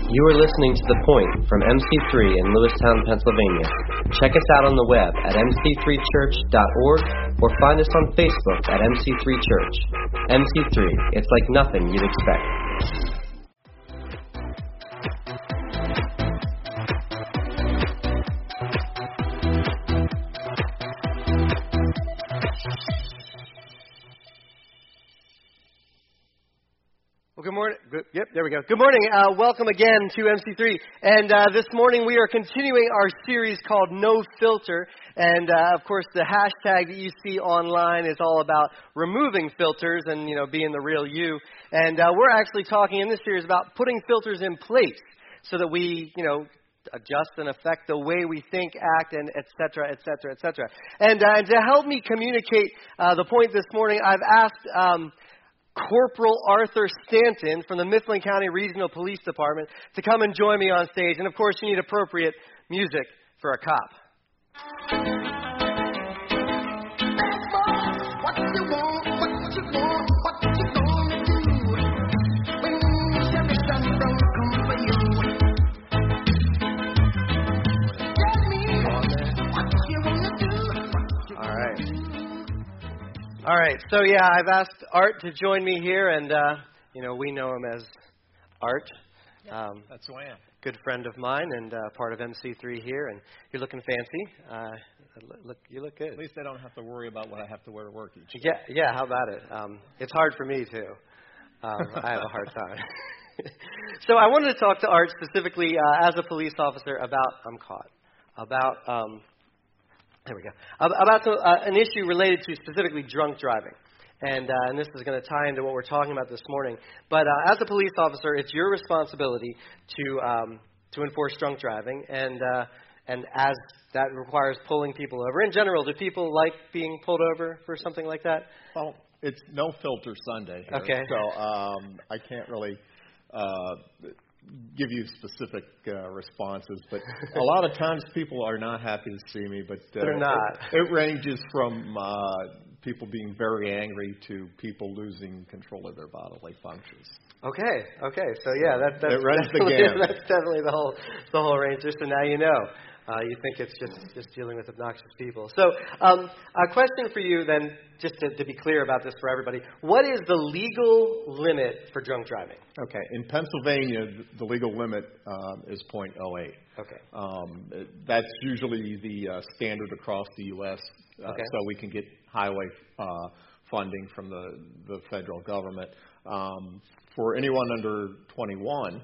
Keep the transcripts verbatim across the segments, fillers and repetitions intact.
You are listening to The Point from M C three in Lewistown, Pennsylvania. Check us out on the web at m c three church dot org or find us on Facebook at M C three Church. M C three, it's like nothing you'd expect. Good morning. Good, yep, there we go. Good morning. Uh, welcome again to M C three. And uh, this morning we are continuing our series called No Filter. And uh, of course, the hashtag that you see online is all about removing filters and, you know, being the real you. And uh, we're actually talking in this series about putting filters in place so that we, you know, adjust and affect the way we think, act, and et cetera, et cetera, et cetera. And, uh, and to help me communicate uh, the point this morning, I've asked Um, Corporal Arthur Stanton from the Mifflin County Regional Police Department to come and join me on stage. And of course, you need appropriate music for a cop. All right, so yeah, I've asked Art to join me here, and, uh, you know, we know him as Art. Um, That's who I am. Good friend of mine and uh, part of M C three here, and you're looking fancy. Uh, look, you look good. At least I don't have to worry about what I have to wear to work each day. Yeah, yeah, how about it? Um, it's hard for me, too. Um, I have a hard time. So I wanted to talk to Art specifically uh, as a police officer about, I'm caught, about... Um, There we go. About the, uh, an issue related to specifically drunk driving. And, uh, and this is going to tie into what we're talking about this morning. But uh, as a police officer, it's your responsibility to um, to enforce drunk driving. And uh, and as that requires pulling people over. In general, do people like being pulled over for something like that? Well, it's no filter Sunday here. Okay. So um, I can't really... Uh, give you specific uh, responses, but a lot of times people are not happy to see me, but uh, they're not. It, it ranges from uh, people being very angry to people losing control of their bodily functions. Okay, okay, so yeah, that, that's, it runs the definitely, gamut. That's definitely the whole the whole range. Just so now you know. Uh, you think it's just, just dealing with obnoxious people. So um, a question for you then, just to, to be clear about this for everybody. What is the legal limit for drunk driving? Okay. In Pennsylvania, the legal limit um, is point oh eight. Okay. Um, that's usually the uh, standard across the U S Uh, okay. So we can get highway uh, funding from the, the federal government. Um, for anyone under twenty-one,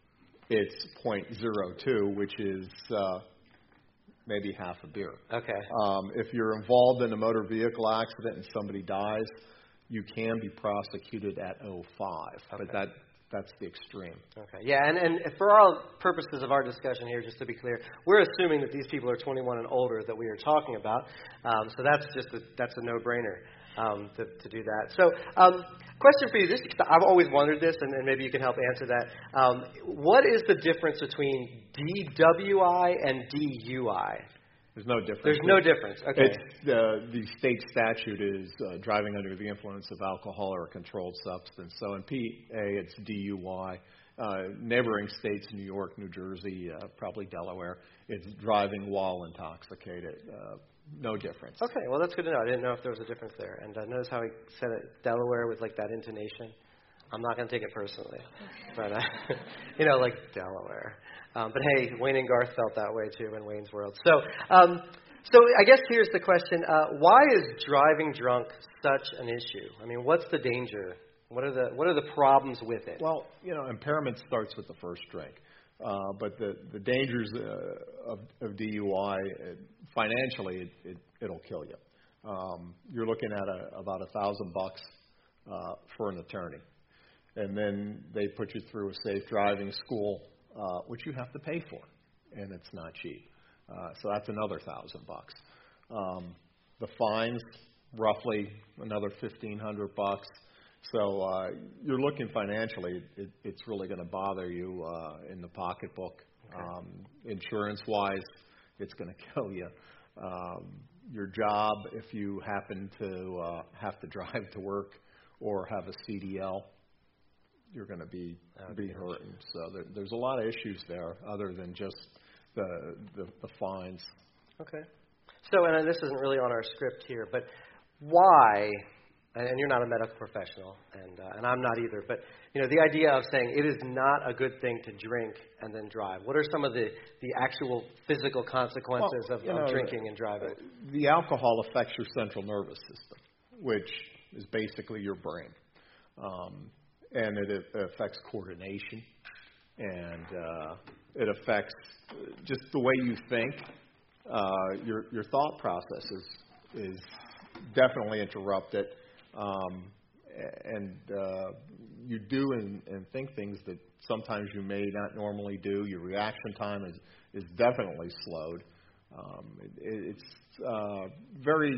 it's point oh two, which is... Uh, maybe half a beer. Okay. Um, if you're involved in a motor vehicle accident and somebody dies, you can be prosecuted at oh five. Okay. But that that's the extreme. Okay. Yeah, and, and for all purposes of our discussion here, just to be clear, we're assuming that these people are twenty-one and older that we are talking about. Um, so that's just a, that's a no-brainer um, to, to do that. So um, question for you, this I've always wondered this, and, and maybe you can help answer that. Um, what is the difference between D W I and D U I? There's no difference. There's no difference. Okay. It's, uh, the state statute is uh, driving under the influence of alcohol or a controlled substance. So in P A, it's D U I. Uh, neighboring states, New York, New Jersey, uh, probably Delaware, it's driving while intoxicated. Uh, no difference. Okay, well, that's good to know. I didn't know if there was a difference there. And uh, notice how he said it, Delaware, with like that intonation. I'm not going to take it personally, but uh, you know, like Delaware. Um, but hey, Wayne and Garth felt that way too in Wayne's World. So, um, so I guess here's the question: uh, why is driving drunk such an issue? I mean, what's the danger? What are the what are the problems with it? Well, you know, impairment starts with the first drink, uh, but the the dangers uh, of, of D U I uh, financially, it, it it'll kill you. Um, you're looking at a, about a thousand bucks uh, for an attorney. And then they put you through a safe driving school, uh, which you have to pay for, and it's not cheap. Uh, so that's another thousand bucks. Um, the fines, roughly another fifteen hundred bucks. So uh, you're looking financially, it, it's really going to bother you uh, in the pocketbook. Okay. Um, insurance-wise, it's going to kill you. Um, your job, if you happen to uh, have to drive to work or have a C D L, you're going to be be hurting. So there, there's a lot of issues there other than just the the, the fines. Okay. So, and this isn't really on our script here, but why? And you're not a medical professional, and uh, and I'm not either. But you know, the idea of saying it is not a good thing to drink and then drive. What are some of the, the actual physical consequences well, of, you of know, drinking and driving? The alcohol affects your central nervous system, which is basically your brain, um, and it, it affects coordination, and uh, it affects just the way you think. Uh, your your thought process is is definitely interrupted. Um, and uh, you do and, and think things that sometimes you may not normally do. Your reaction time is, is definitely slowed. Um, it, it's uh, very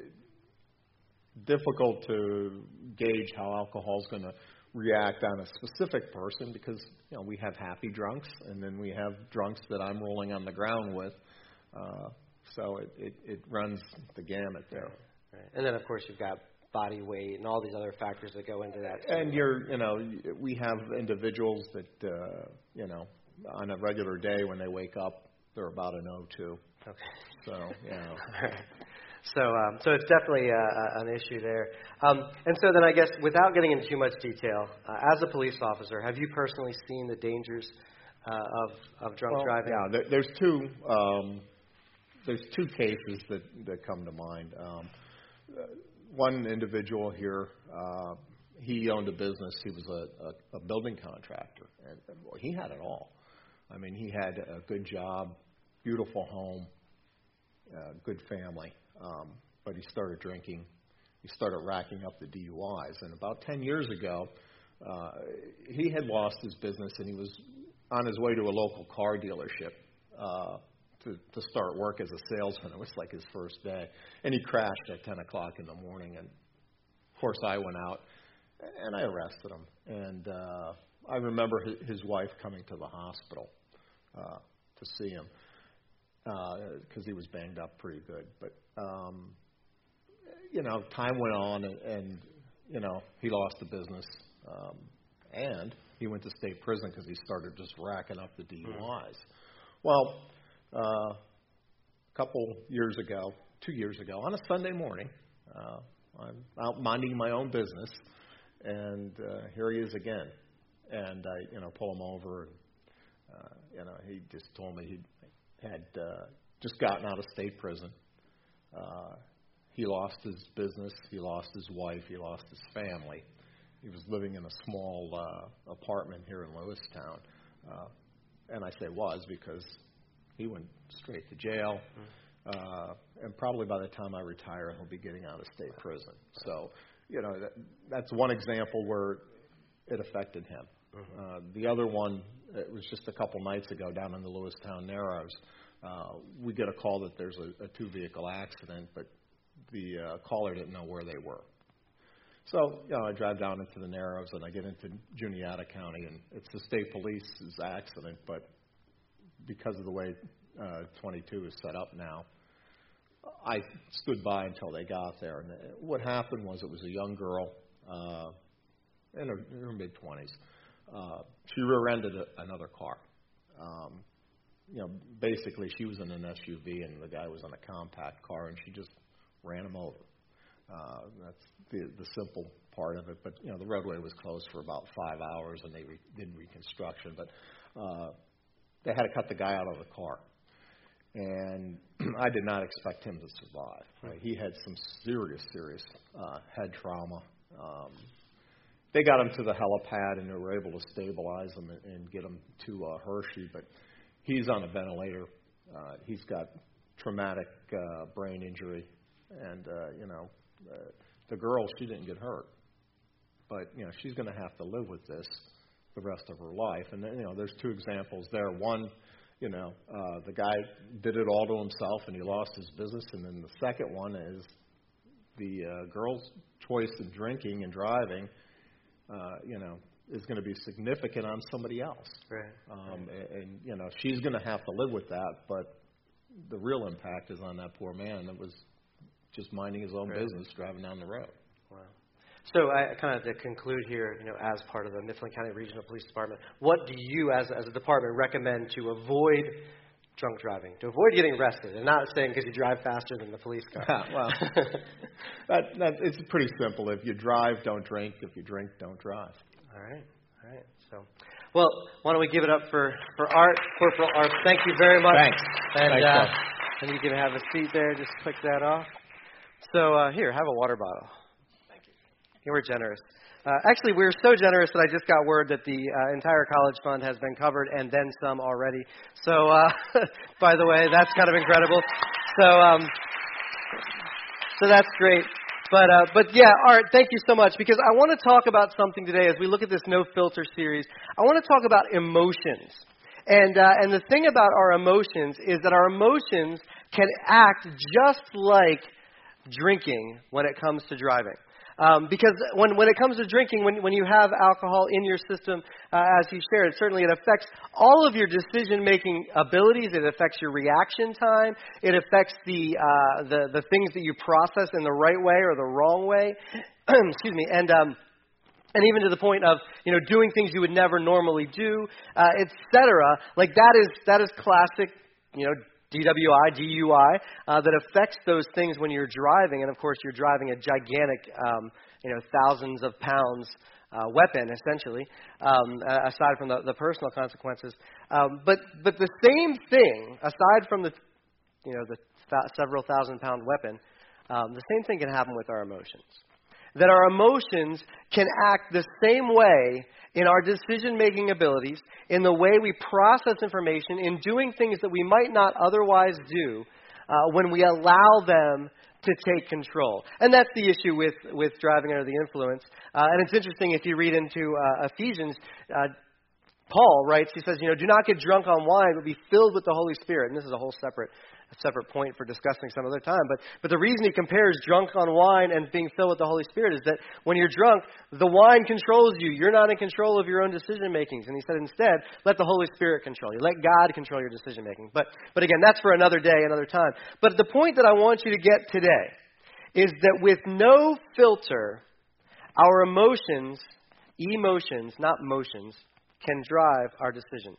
difficult to gauge how alcohol is going to react on a specific person because you know we have happy drunks and then we have drunks that I'm rolling on the ground with. Uh, so it, it, it runs the gamut there. Right. And then of course you've got body weight and all these other factors that go into that. And you're, you know, we have individuals that, uh, you know, on a regular day when they wake up, they're about an oh two. Okay. So, you know. So, um, so it's definitely uh, an issue there. Um, and so then I guess without getting into too much detail, uh, as a police officer, have you personally seen the dangers uh, of, of drunk well, driving? Yeah, there, there's two, um, there's two cases that, that come to mind. Um, uh, One individual here, uh, he owned a business. He was a, a, a building contractor, and well, he had it all. I mean, he had a good job, beautiful home, uh, good family. Um, but he started drinking. He started racking up the D U Is. And about ten years ago, uh, he had lost his business, and he was on his way to a local car dealership uh, to, to start work as a salesman. It was like his first day. And he crashed at ten o'clock in the morning. And, of course, I went out, and I arrested him. And uh, I remember his, his wife coming to the hospital uh, to see him because uh, he was banged up pretty good. But, um, you know, time went on, and, and, you know, he lost the business. Um, and he went to state prison because he started just racking up the D U Is. Mm-hmm. Well, Uh, a couple years ago, two years ago, on a Sunday morning, uh, I'm out minding my own business, and uh, here he is again. And I, you know, pull him over, and uh, you know, he just told me he had uh, just gotten out of state prison. Uh, he lost his business, he lost his wife, he lost his family. He was living in a small uh, apartment here in Lewistown, uh, and I say was because he went straight to jail, uh, and probably by the time I retire, he'll be getting out of state prison. So, you know, that, that's one example where it affected him. Mm-hmm. Uh, the other one, it was just a couple nights ago down in the Lewistown Narrows. Uh, we get a call that there's a, a two-vehicle accident, but the uh, caller didn't know where they were. So, you know, I drive down into the Narrows, and I get into Juniata County, and it's the state police's accident, but because of the way uh, twenty-two is set up now, I stood by until they got there. And what happened was it was a young girl uh, in her, in her mid-twenties. Uh, she rear-ended a, another car. Um, you know, basically she was in an S U V and the guy was in a compact car, and she just ran him over. Uh, that's the, the simple part of it. But, you know, the roadway was closed for about five hours, and they re- did reconstruction. But uh, they had to cut the guy out of the car. And I did not expect him to survive. Right? He had some serious, serious uh, head trauma. Um, they got him to the helipad, and they were able to stabilize him and, and get him to uh, Hershey. But he's on a ventilator. Uh, he's got traumatic uh, brain injury. And, uh, you know, uh, the girl, she didn't get hurt. But, you know, she's going to have to live with this the rest of her life. And, you know, there's two examples there. One, you know, uh, the guy did it all to himself and he lost his business. And then the second one is the uh, girl's choice in drinking and driving, uh, you know, is going to be significant on somebody else. Right. Um, right. And, and, you know, she's going to have to live with that. But the real impact is on that poor man that was just minding his own right. business driving down the road. Wow. So I kind of to conclude here, you know, as part of the Mifflin County Regional Police Department, what do you as, as a department recommend to avoid drunk driving, to avoid getting arrested? And not saying because you drive faster than the police car. Yeah, well, that, that, it's pretty simple. If you drive, don't drink. If you drink, don't drive. All right, all right. So, well, why don't we give it up for, for Art, Corporal Art. Thank you very much. Thanks. And, Thanks, uh, and you can have a seat there. Just click that off. So uh, here, have a water bottle. Thank you. You were generous. Uh, actually, we were so generous that I just got word that the uh, entire college fund has been covered and then some already. So, uh, by the way, that's kind of incredible. So, um, so that's great. But, uh, but yeah, Art, thank you so much, because I want to talk about something today as we look at this No Filter series. I want to talk about emotions. And, uh, and the thing about our emotions is that our emotions can act just like drinking when it comes to driving. Um, because when, when it comes to drinking, when, when you have alcohol in your system, uh, as you shared, certainly it affects all of your decision-making abilities. It affects your reaction time. It affects the, uh, the the things that you process in the right way or the wrong way. Excuse me. And um, and even to the point of, you know, doing things you would never normally do, uh, et cetera. Like that is that is classic, you know, D W I, D U I, uh, that affects those things when you're driving. And, of course, you're driving a gigantic, um, you know, thousands of pounds uh, weapon, essentially, um, aside from the, the personal consequences. Um, but but the same thing, aside from the, you know, the th- several thousand pound weapon, um, the same thing can happen with our emotions. That our emotions can act the same way in our decision-making abilities, in the way we process information, in doing things that we might not otherwise do uh, when we allow them to take control. And that's the issue with, with driving under the influence. Uh, and it's interesting, if you read into uh, Ephesians, uh, Paul writes, he says, you know, do not get drunk on wine, but be filled with the Holy Spirit. And this is a whole separate a separate point for discussing some other time. But but the reason he compares drunk on wine and being filled with the Holy Spirit is that when you're drunk, the wine controls you. You're not in control of your own decision makings. And he said, instead, let the Holy Spirit control you. Let God control your decision making. But but again, that's for another day, another time. But the point that I want you to get today is that with no filter, our emotions, emotions, not motions, can drive our decisions.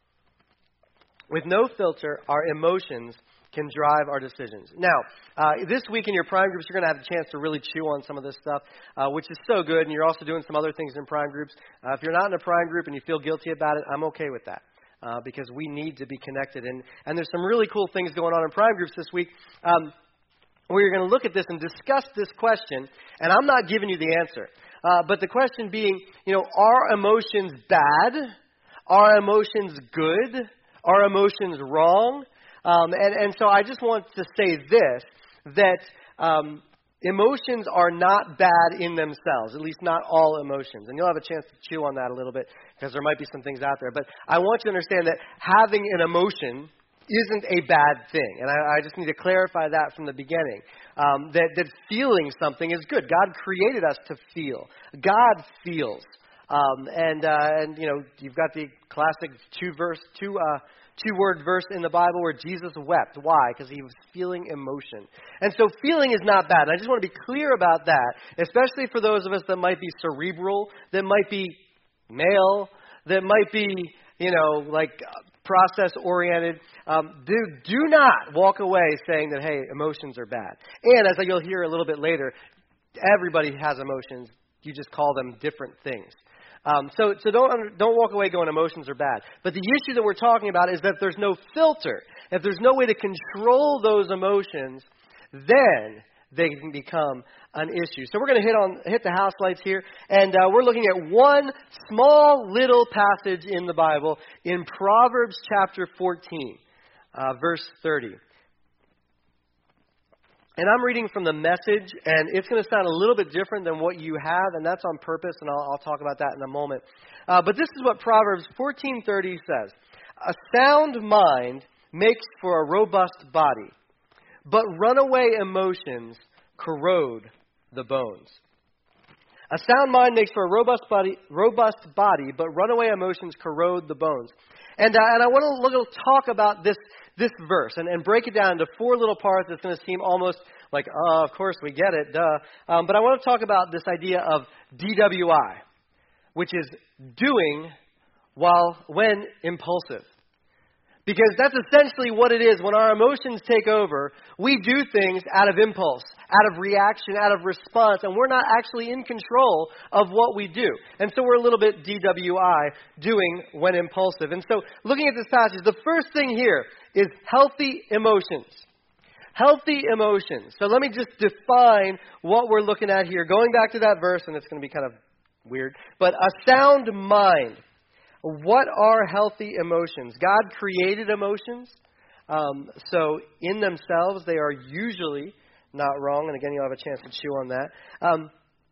With no filter, our emotions can drive our decisions. Now, uh, this week in your prime groups, you're going to have a chance to really chew on some of this stuff, uh, which is so good, and you're also doing some other things in prime groups. Uh, if you're not in a prime group and you feel guilty about it, I'm okay with that, uh, because we need to be connected. And, and there's some really cool things going on in prime groups this week. Um, we're going to look at this and discuss this question, and I'm not giving you the answer. Uh, but the question being, you know, are emotions bad? Are emotions good? Are emotions wrong? Um, and, and so I just want to say this, that um, emotions are not bad in themselves, at least not all emotions. And you'll have a chance to chew on that a little bit, because there might be some things out there. But I want you to understand that having an emotion isn't a bad thing. And I, I just need to clarify that from the beginning, um, that, that feeling something is good. God created us to feel. God feels. Um, and, uh, and, you know, you've got the classic two-verse, two, uh, two-word verse in the Bible where Jesus wept. Why? Because he was feeling emotion. And so feeling is not bad. And I just want to be clear about that, especially for those of us that might be cerebral, that might be male, that might be, you know, like process-oriented. Um, do, do not walk away saying that, hey, emotions are bad. And as you'll hear a little bit later, everybody has emotions. You just call them different things. Um, so so don't don't walk away going emotions are bad. But the issue that we're talking about is that if there's no filter, if there's no way to control those emotions, then they can become an issue. So we're going to hit on hit the house lights here, and uh, we're looking at one small little passage in the Bible in Proverbs chapter fourteen, uh, verse thirty. And I'm reading from the Message, and it's going to sound a little bit different than what you have, and that's on purpose, and I'll, I'll talk about that in a moment. Uh, but this is what Proverbs fourteen thirty says. A sound mind makes for a robust body, but runaway emotions corrode the bones. A sound mind makes for a robust body, robust body, but runaway emotions corrode the bones. And, uh, and I want to look, talk about this this verse and, and break it down into four little parts that's going to seem almost like, oh, of course we get it, duh. Um, but I want to talk about this idea of D W I, which is doing while when impulsive. Because that's essentially what it is. When our emotions take over, we do things out of impulse, out of reaction, out of response, and we're not actually in control of what we do. And so we're a little bit D W I, doing when impulsive. And so looking at this passage, the first thing here is healthy emotions. Healthy emotions. So let me just define what we're looking at here. Going back to that verse, and it's going to be kind of weird, but a sound mind. What are healthy emotions? God created emotions, um, so in themselves they are usually not wrong. And again, you'll have a chance to chew on that. Um,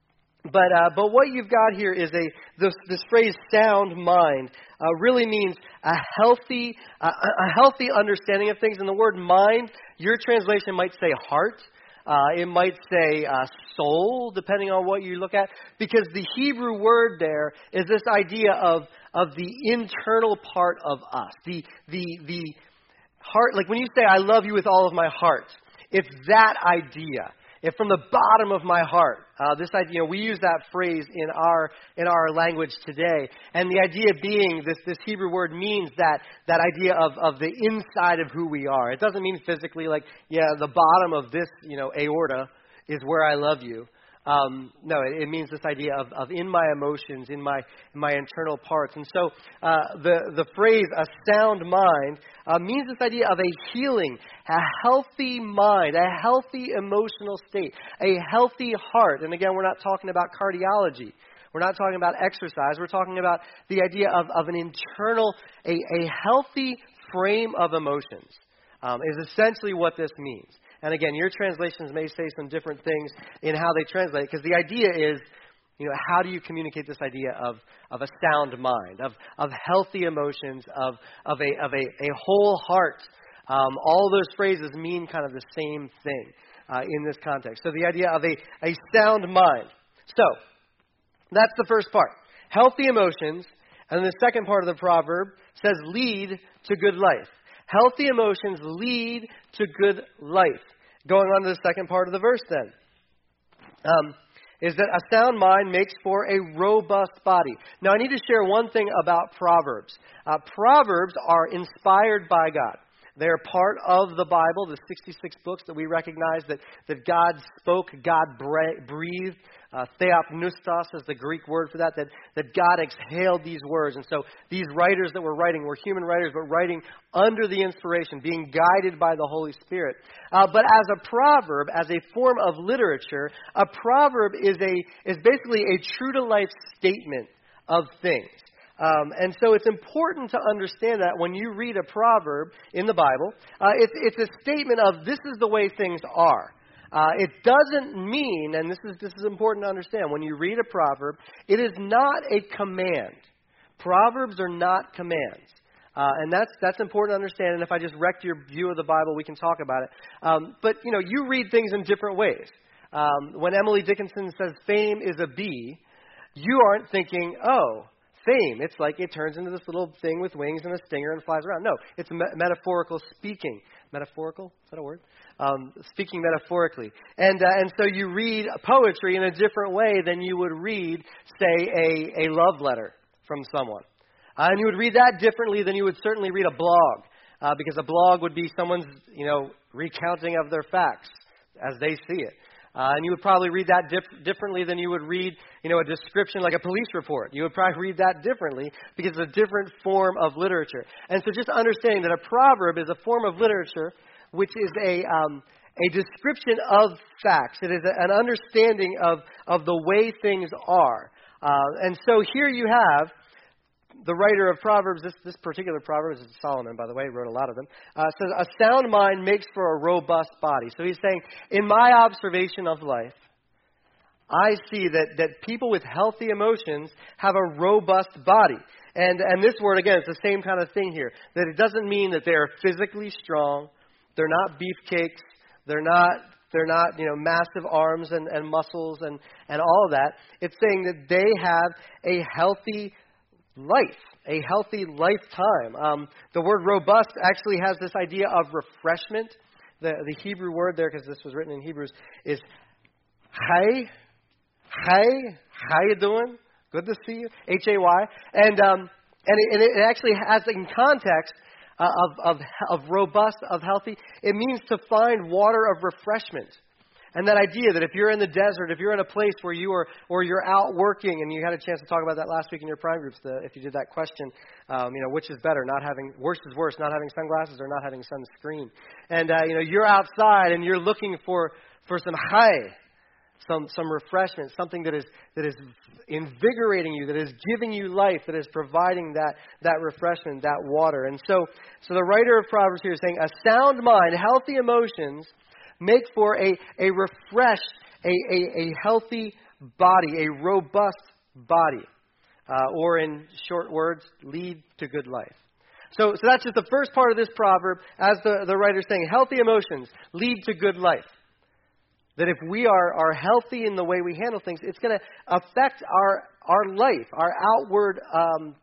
but uh, but what you've got here is a this, this phrase "sound mind" uh, really means a healthy uh, a healthy understanding of things. And the word "mind," your translation might say "heart." Uh, it might say uh, soul, depending on what you look at, because the Hebrew word there is this idea of of the internal part of us, the the the heart. Like when you say "I love you with all of my heart," it's that idea. If from the bottom of my heart, uh, this idea, you know, we use that phrase in our in our language today, and the idea being this this Hebrew word means that that idea of of the inside of who we are. It doesn't mean physically, like yeah, the bottom of this, you know, aorta is where I love you. Um, no, it, it means this idea of, of in my emotions, in my in my internal parts. And so uh, the, the phrase, a sound mind, uh, means this idea of a healing, a healthy mind, a healthy emotional state, a healthy heart. And again, we're not talking about cardiology. We're not talking about exercise. We're talking about the idea of, of an internal, a, a healthy frame of emotions um, is essentially what this means. And again, your translations may say some different things in how they translate, because the idea is, you know, how do you communicate this idea of, of a sound mind, of, of healthy emotions, of, of, a, of a, a whole heart? Um, all those phrases mean kind of the same thing uh, in this context. So the idea of a, a sound mind. So that's the first part. Healthy emotions. And the second part of the proverb says lead to good life. Healthy emotions lead to good life. Going on to the second part of the verse then, um, is that a sound mind makes for a robust body. Now I need to share one thing about Proverbs. Uh, Proverbs are inspired by God. They are part of the Bible, the sixty-six books that we recognize that, that God spoke, God breathed. Uh, theopneustos is the Greek word for that, that, that God exhaled these words. And so these writers that were writing were human writers, but writing under the inspiration, being guided by the Holy Spirit. Uh, but as a proverb, as a form of literature, a proverb is a is basically a true-to-life statement of things. Um, and so it's important to understand that when you read a proverb in the Bible, uh, it's, it's a statement of this is the way things are. Uh, it doesn't mean, and this is this is important to understand, when you read a proverb, it is not a command. Proverbs are not commands. Uh, and that's that's important to understand. And if I just wrecked your view of the Bible, we can talk about it. Um, but, you know, you read things in different ways. Um, when Emily Dickinson says fame is a bee, you aren't thinking, oh, fame. It's like it turns into this little thing with wings and a stinger and flies around. No, it's me- metaphorical speaking. Metaphorical? Is that a word? Um, speaking metaphorically. And uh, and so you read poetry in a different way than you would read, say, a, a love letter from someone. Uh, and you would read that differently than you would certainly read a blog. Uh, because a blog would be someone's, you know, recounting of their facts as they see it. Uh, and you would probably read that dif- differently than you would read, you know, a description like a police report. You would probably read that differently because it's a different form of literature. And so just understanding that a proverb is a form of literature which is a um, a description of facts. It is a, an understanding of, of the way things are. Uh, and so here you have the writer of Proverbs, this, this particular proverb is Solomon, by the way, he wrote a lot of them, uh, says, a sound mind makes for a robust body. So he's saying, in my observation of life, I see that, that people with healthy emotions have a robust body. And, and this word, again, it's the same kind of thing here, that it doesn't mean that they are physically strong, they're not beefcakes, they're not... They're not, you know, massive arms and, and muscles and, and all of that. It's saying that they have a healthy life, a healthy lifetime. Um, the word robust actually has this idea of refreshment. the, the Hebrew word there, because this was written in Hebrews, is hay. Hay. How you doing? Good to see you. H A Y. And um, and it, and it actually has, in context uh, of, of, of robust, of healthy, it means to find water of refreshment. And that idea that if you're in the desert, if you're in a place where you are, or you're out working, and you had a chance to talk about that last week in your prime groups, the, if you did that question, um, you know, which is better, not having, worse is worse, not having sunglasses or not having sunscreen. And, uh, you know, you're outside and you're looking for, for some hay, some, some refreshment, something that is, that is invigorating you, that is giving you life, that is providing that, that refreshment, that water. And so, so the writer of Proverbs here is saying, a sound mind, healthy emotions, make for a, a refreshed, a, a, a healthy body, a robust body. Uh, or in short words, lead to good life. So, so that's just the first part of this proverb. As the, the writer is saying, healthy emotions lead to good life. That if we are, are healthy in the way we handle things, it's going to affect our, our life, our outward um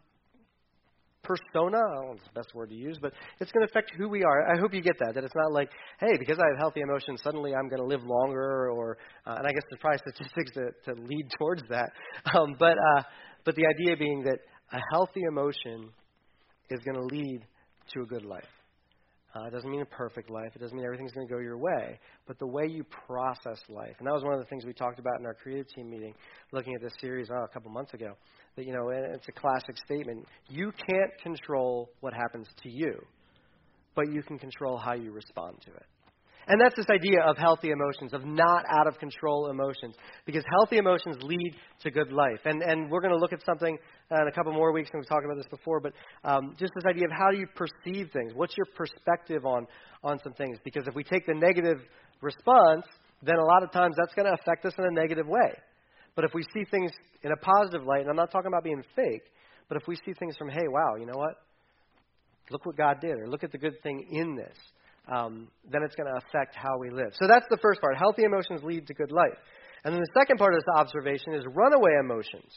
persona, I don't know if it's the best word to use, but it's going to affect who we are. I hope you get that, that it's not like, hey, because I have healthy emotions, suddenly I'm going to live longer, or, uh, and I guess there's probably statistics to, to lead towards that. Um, but, uh, but the idea being that a healthy emotion is going to lead to a good life. Uh, it doesn't mean a perfect life. It doesn't mean everything's going to go your way. But the way you process life, and that was one of the things we talked about in our creative team meeting, looking at this series oh, a couple months ago. That, you know, it's a classic statement. You can't control what happens to you, but you can control how you respond to it. And that's this idea of healthy emotions, of not out of control emotions, because healthy emotions lead to good life. And and we're going to look at something uh, in a couple more weeks, and we've talked about this before, but um, just this idea of how do you perceive things? What's your perspective on, on some things? Because if we take the negative response, then a lot of times that's going to affect us in a negative way. But if we see things in a positive light, and I'm not talking about being fake, but if we see things from, hey, wow, you know what? Look what God did, or look at the good thing in this. Um, then it's going to affect how we live. So that's the first part. Healthy emotions lead to good life. And then the second part of this observation is runaway emotions.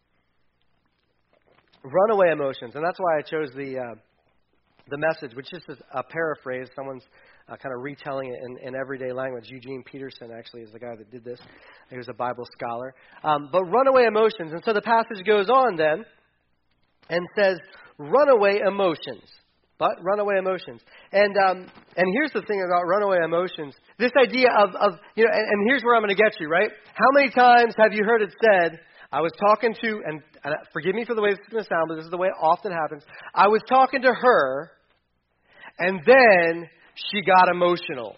Runaway emotions. And that's why I chose the uh, the message, which is a paraphrase. Someone's uh, kind of retelling it in, in everyday language. Eugene Peterson actually is the guy that did this. He was a Bible scholar. Um, but runaway emotions. And so the passage goes on then and says, runaway emotions. But runaway emotions. And um, and here's the thing about runaway emotions. This idea of, of you know, and, and here's where I'm going to get you, right? How many times have you heard it said, I was talking to, and, and forgive me for the way this is going to sound, but this is the way it often happens. I was talking to her, and then she got emotional.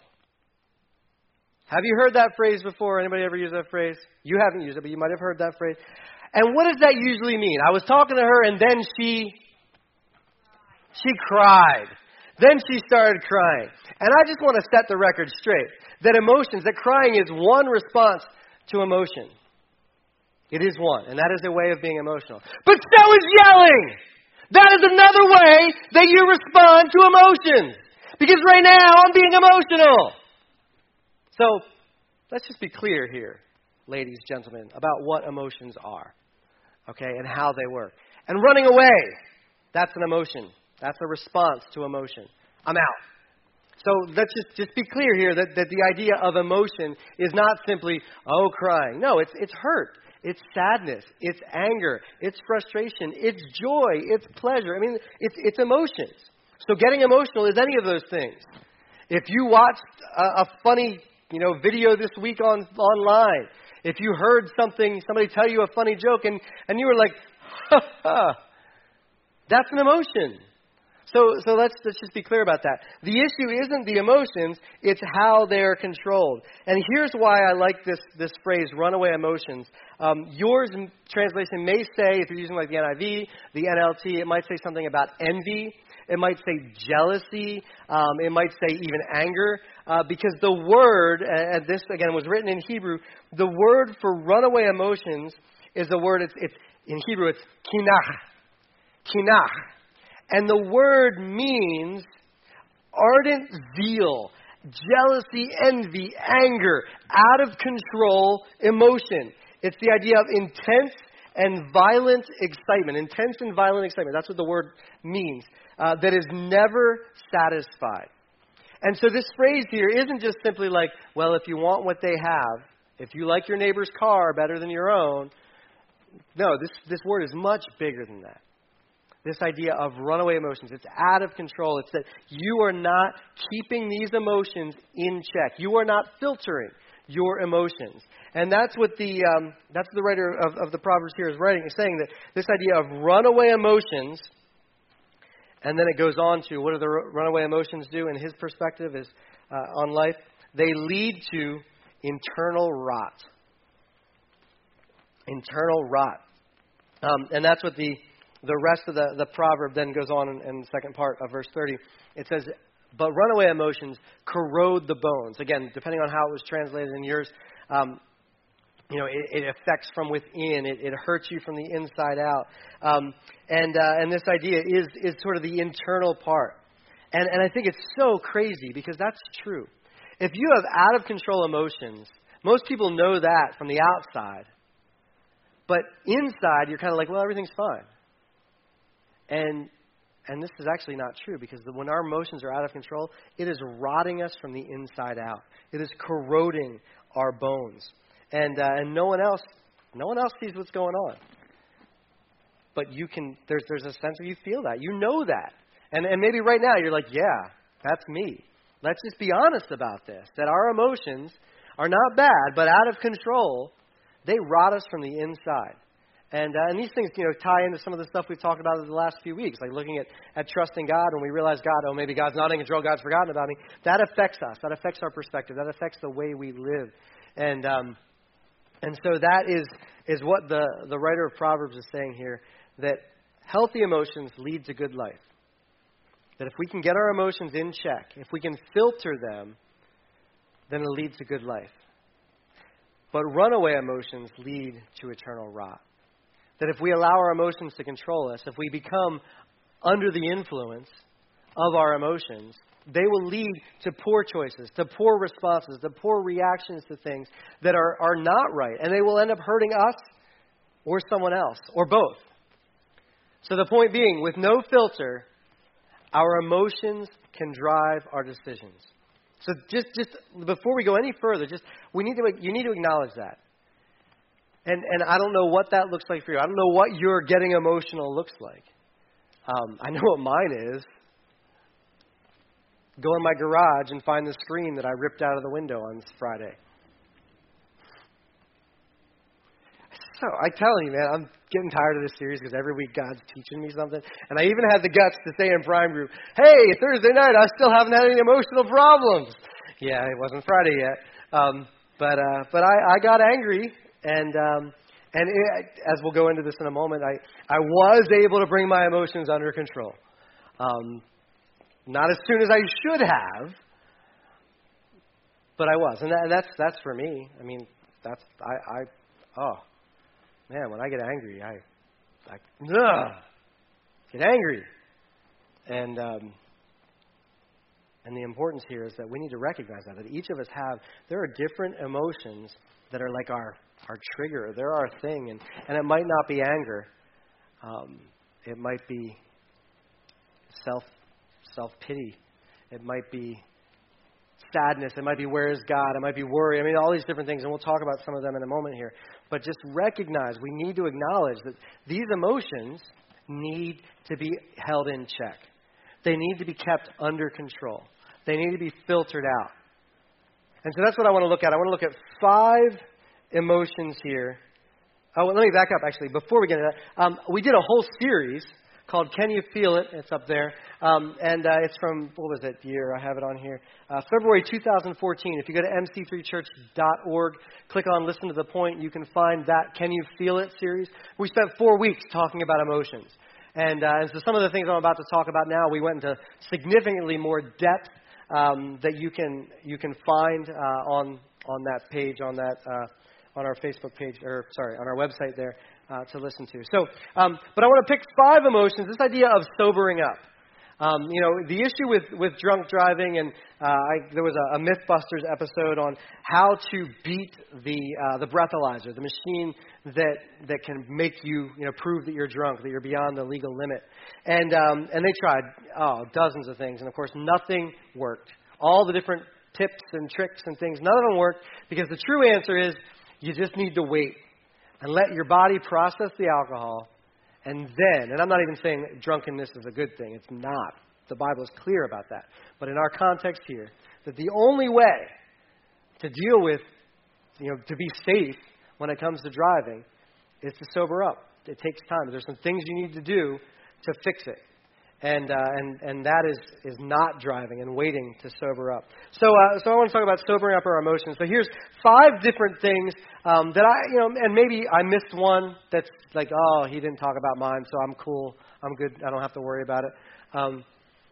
Have you heard that phrase before? Anybody ever use that phrase? You haven't used it, but you might have heard that phrase. And what does that usually mean? I was talking to her, and then she... She cried. Then she started crying. And I just want to set the record straight. That emotions, that crying is one response to emotion. It is one. And that is a way of being emotional. But so is yelling. That is another way that you respond to emotions. Because right now I'm being emotional. So let's just be clear here, ladies, gentlemen, about what emotions are. Okay, and how they work. And running away, that's an emotion. That's a response to emotion. I'm out. So let's just, just be clear here that, that the idea of emotion is not simply, oh, crying. No, it's it's hurt. It's sadness. It's anger. It's frustration. It's joy. It's pleasure. I mean, it's it's emotions. So getting emotional is any of those things. If you watched a, a funny, you know, video this week on online, if you heard something, somebody tell you a funny joke, and, and you were like, ha ha, that's an emotion. So so let's, let's just be clear about that. The issue isn't the emotions, it's how they're controlled. And here's why I like this, this phrase, runaway emotions. Um, yours translation may say, if you're using like the N I V, the N L T, it might say something about envy. It might say jealousy. Um, it might say even anger. Uh, because the word, and this again was written in Hebrew, the word for runaway emotions is the word, it's, it's in Hebrew, it's kinah. Kinah. And the word means ardent zeal, jealousy, envy, anger, out of control emotion. It's the idea of intense and violent excitement. Intense and violent excitement. That's what the word means. Uh, that is never satisfied. And so this phrase here isn't just simply like, well, if you want what they have, if you like your neighbor's car better than your own. No, this, this word is much bigger than that. This idea of runaway emotions. It's out of control. It's that you are not keeping these emotions in check. You are not filtering your emotions. And that's what the um, that's what the writer of, of the Proverbs here is writing. He's saying that this idea of runaway emotions, and then it goes on to what do the runaway emotions do in his perspective is uh, on life? They lead to internal rot. Internal rot. Um, and that's what the the rest of the, the proverb then goes on in, in the second part of verse thirty. It says, but runaway emotions corrode the bones. Again, depending on how it was translated in yours, um, you know, it, it affects from within. It, it hurts you from the inside out. Um, and uh, and this idea is is sort of the internal part. And and I think it's so crazy because that's true. If you have out of control emotions, most people know that from the outside. But inside, you're kind of like, well, everything's fine. And and this is actually not true because when our emotions are out of control, it is rotting us from the inside out. It is corroding our bones. And uh, and no one else no one else sees what's going on. But you can there's there's a sense where you feel that. You know that. And and maybe right now you're like, yeah, that's me. Let's just be honest about this. That our emotions are not bad, but out of control. They rot us from the inside. And uh, and these things, you know, tie into some of the stuff we've talked about in the last few weeks, like looking at, at trusting God when we realize, God, oh, maybe God's not in control, God's forgotten about me. That affects us. That affects our perspective. That affects the way we live. And um, and so that is is what the, the writer of Proverbs is saying here, that healthy emotions lead to good life. That if we can get our emotions in check, if we can filter them, then it leads to good life. But runaway emotions lead to eternal rot. That if we allow our emotions to control us, if we become under the influence of our emotions, they will lead to poor choices, to poor responses, to poor reactions to things that are, are not right. And they will end up hurting us or someone else, or both. So the point being, with no filter, our emotions can drive our decisions. So just, just before we go any further, just we need to you need to acknowledge that. And and I don't know what that looks like for you. I don't know what your getting emotional looks like. Um, I know what mine is. Go in my garage and find the screen that I ripped out of the window on Friday. So I tell you, man, I'm getting tired of this series because every week God's teaching me something. And I even had the guts to say in Prime Group, hey, Thursday night, I still haven't had any emotional problems. Yeah, it wasn't Friday yet. Um, but uh, but I, I got angry. And um, and it, as we'll go into this in a moment, I, I was able to bring my emotions under control. Um, not as soon as I should have, but I was. And, that, and that's that's for me. I mean, that's, I, I oh. Man, when I get angry, I, I ugh, get angry. And um, and the importance here is that we need to recognize that, that each of us have, there are different emotions that are like our, our trigger. They're our thing. And, and it might not be anger. Um, it might be self, self-pity. It might be sadness. It might be where is God. It might be worry. I mean, all these different things. And we'll talk about some of them in a moment here. But just recognize, we need to acknowledge that these emotions need to be held in check. They need to be kept under control. They need to be filtered out. And so that's what I want to look at. I want to look at five emotions here. Oh, well, let me back up, actually, before we get into that. Um, we did a whole series called Can You Feel It? It's up there. Um, and uh, it's from, what was it year? I have it on here. Uh, February two thousand fourteen. If you go to m c three church dot org, click on Listen to the Point, you can find that Can You Feel It series. We spent four weeks talking about emotions. And, uh, and so some of the things I'm about to talk about now, we went into significantly more depth um, that you can you can find uh, on on that page, on that uh, on our Facebook page, or sorry, on our website there. Uh, to listen to. So, um, but I want to pick five emotions, this idea of sobering up. Um, you know, the issue with, with drunk driving, and uh, I, there was a, a Mythbusters episode on how to beat the uh, the breathalyzer, the machine that that can make you, you know, prove that you're drunk, that you're beyond the legal limit. And um, and they tried oh, dozens of things, and of course nothing worked. all the different tips and tricks and things. None of them work because the true answer is you just need to wait and let your body process the alcohol. And then, and I'm not even saying drunkenness is a good thing. It's not. The Bible is clear about that. But in our context here, that the only way to deal with, you know, to be safe when it comes to driving is to sober up. It takes time. There's some things you need to do to fix it. And uh, and and that is, is not driving and waiting to sober up. So uh, so I want to talk about sobering up our emotions. So here's five different things um, that I, you know, and maybe I missed one that's like, oh, he didn't talk about mine, so I'm cool. I'm good. I don't have to worry about it. Um,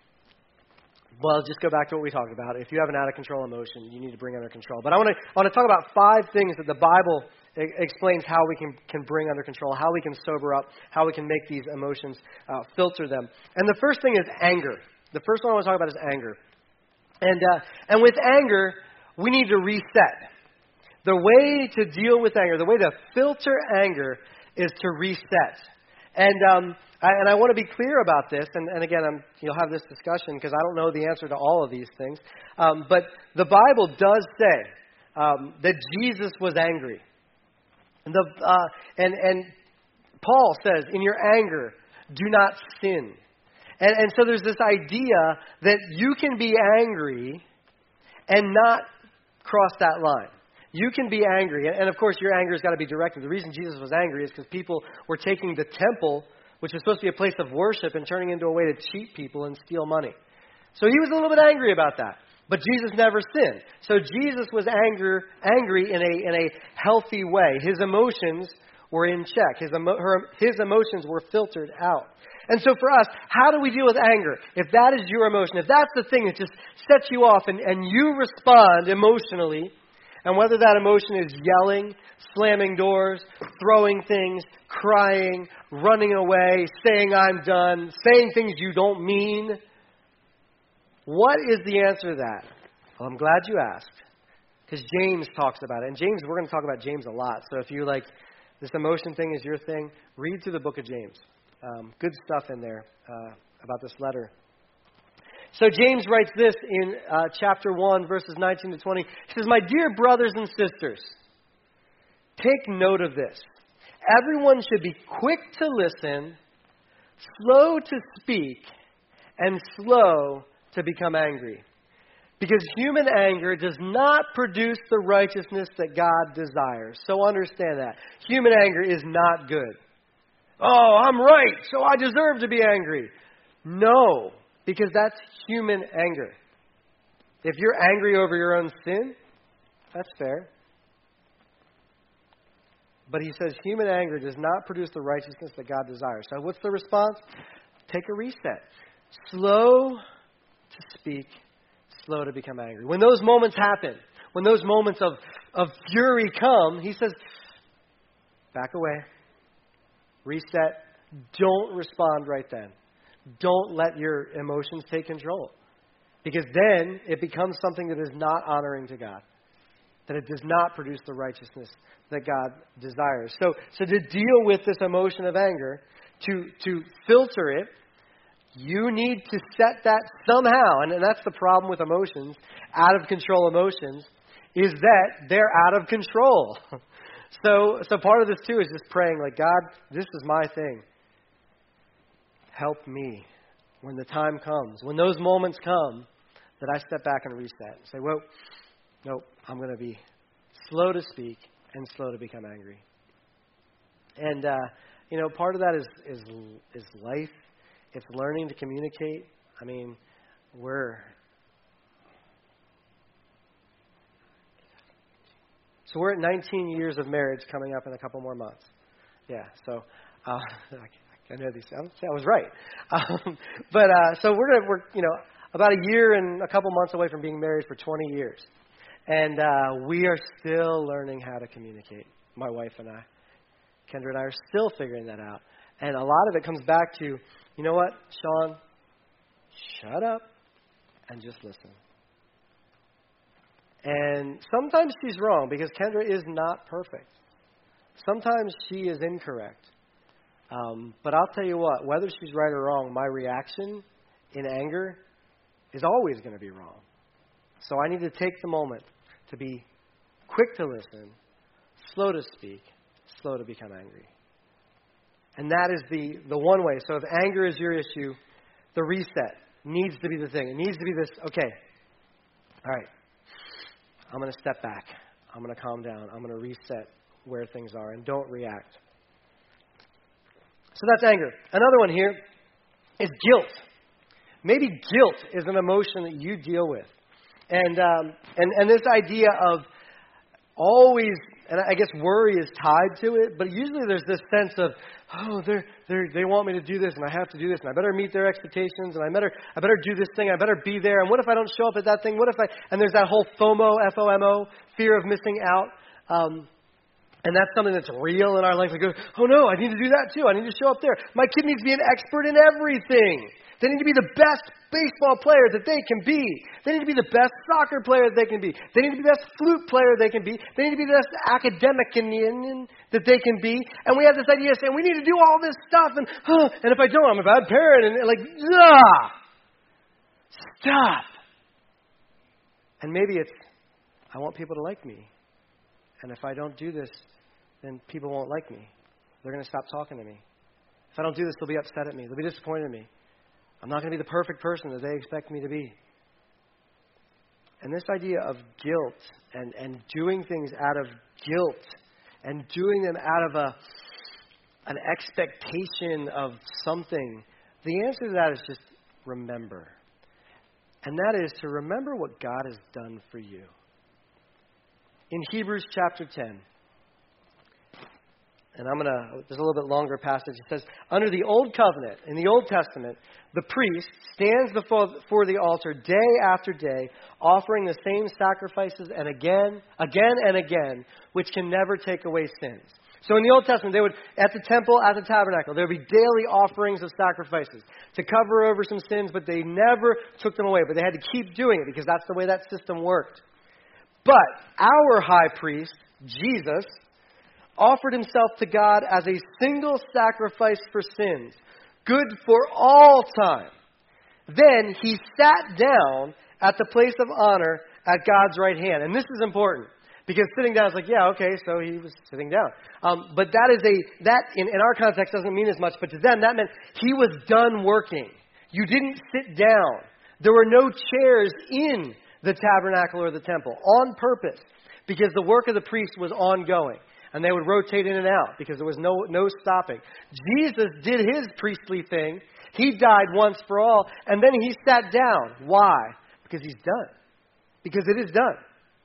well, just go back to what we talked about. If you have an out-of-control emotion, you need to bring under control. But I want to I want to talk about five things that the Bible explains how we can, can bring under control, how we can sober up, how we can make these emotions uh, filter them. And the first thing is anger. The first one I want to talk about is anger. And uh, and with anger, we need to reset. The way to deal with anger, the way to filter anger is to reset. And um, I, and I want to be clear about this. And, and again, I'm, you'll have this discussion because I don't know the answer to all of these things. Um, but the Bible does say um, that Jesus was angry. The, uh, and, and Paul says, in your anger, do not sin. And, and so there's this idea that you can be angry and not cross that line. You can be angry. And, and of course, your anger has got to be directed. The reason Jesus was angry is because people were taking the temple, which was supposed to be a place of worship, and turning it into a way to cheat people and steal money. So he was a little bit angry about that. But Jesus never sinned. So Jesus was anger, angry in a in a healthy way. His emotions were in check. His, emo, her, his emotions were filtered out. And so for us, how do we deal with anger? If that is your emotion, if that's the thing that just sets you off and, and you respond emotionally, and whether that emotion is yelling, slamming doors, throwing things, crying, running away, saying I'm done, saying things you don't mean, what is the answer to that? Well, I'm glad you asked, because James talks about it. And James, we're going to talk about James a lot. So if you like, this emotion thing is your thing, read through the book of James. Um, good stuff in there uh, about this letter. So James writes this in uh, chapter one, verses nineteen to twenty. He says, my dear brothers and sisters, take note of this. Everyone should be quick to listen, slow to speak, and slow to become angry. Because human anger does not produce the righteousness that God desires. So understand that. Human anger is not good. Oh, I'm right, so I deserve to be angry. No, because that's human anger. If you're angry over your own sin, that's fair. But he says human anger does not produce the righteousness that God desires. So what's the response? Take a reset. Slow to speak, slow to become angry. When those moments happen, when those moments of, of fury come, he says, back away, reset, don't respond right then. Don't let your emotions take control. Because then it becomes something that is not honoring to God. That it does not produce the righteousness that God desires. So, so to deal with this emotion of anger, to, to filter it, you need to set that somehow, and that's the problem with emotions, out of control emotions, is that they're out of control. so so part of this too is just praying like, God, this is my thing. Help me when the time comes, when those moments come, that I step back and reset and say, well, no, I'm going to be slow to speak and slow to become angry. And, uh, you know, part of that is, is, is life. It's learning to communicate. I mean, we're... So we're at nineteen years of marriage coming up in a couple more months. Yeah, so uh, I know these. I was right. Um, but uh, so we're gonna, we're you know about a year and a couple months away from being married for twenty years, and uh, we are still learning how to communicate. My wife and I, Kendra and I, are still figuring that out. And a lot of it comes back to, you know what, Sean, shut up and just listen. And sometimes she's wrong because Kendra is not perfect. Sometimes she is incorrect. Um, but I'll tell you what, whether she's right or wrong, my reaction in anger is always going to be wrong. So I need to take the moment to be quick to listen, slow to speak, slow to become angry. And that is the, the one way. So if anger is your issue, the reset needs to be the thing. It needs to be this, okay, all right, I'm going to step back. I'm going to calm down. I'm going to reset where things are and don't react. So that's anger. Another one here is guilt. Maybe guilt is an emotion that you deal with. And, um, and, and this idea of always, and I guess worry is tied to it, but usually there's this sense of, oh, they're, they're, they want me to do this, and I have to do this, and I better meet their expectations, and I better, I better do this thing, I better be there, and what if I don't show up at that thing? What if I, and there's that whole FOMO, F O M O, fear of missing out, um, and that's something that's real in our life. We go, oh no, I need to do that too, I need to show up there. My kid needs to be an expert in everything. They need to be the best baseball player that they can be. They need to be the best soccer player that they can be. They need to be the best flute player they can be. They need to be the best academician that they can be. And we have this idea saying we need to do all this stuff. And, oh, and if I don't, I'm a bad parent. And like, ugh, stop. And maybe it's, I want people to like me. And if I don't do this, then people won't like me. They're going to stop talking to me. If I don't do this, they'll be upset at me. They'll be disappointed in me. I'm not going to be the perfect person that they expect me to be. And this idea of guilt and, and doing things out of guilt and doing them out of a an expectation of something, the answer to that is just remember. And that is to remember what God has done for you. In Hebrews chapter ten, and I'm going to, there's a little bit longer passage. It says, under the Old Covenant, in the Old Testament, the priest stands before, before the altar day after day, offering the same sacrifices and again, again and again, which can never take away sins. So in the Old Testament, they would, at the temple, at the tabernacle, there would be daily offerings of sacrifices to cover over some sins, but they never took them away. But they had to keep doing it because that's the way that system worked. But our high priest, Jesus, offered himself to God as a single sacrifice for sins, good for all time. Then he sat down at the place of honor at God's right hand. And this is important, because sitting down is like, yeah, okay, so he was sitting down. Um, but that is a, that in, in our context doesn't mean as much, but to them that meant he was done working. You didn't sit down. There were no chairs in the tabernacle or the temple on purpose, because the work of the priest was ongoing. And they would rotate in and out because there was no, no stopping. Jesus did his priestly thing. He died once for all. And then he sat down. Why? Because he's done. Because it is done.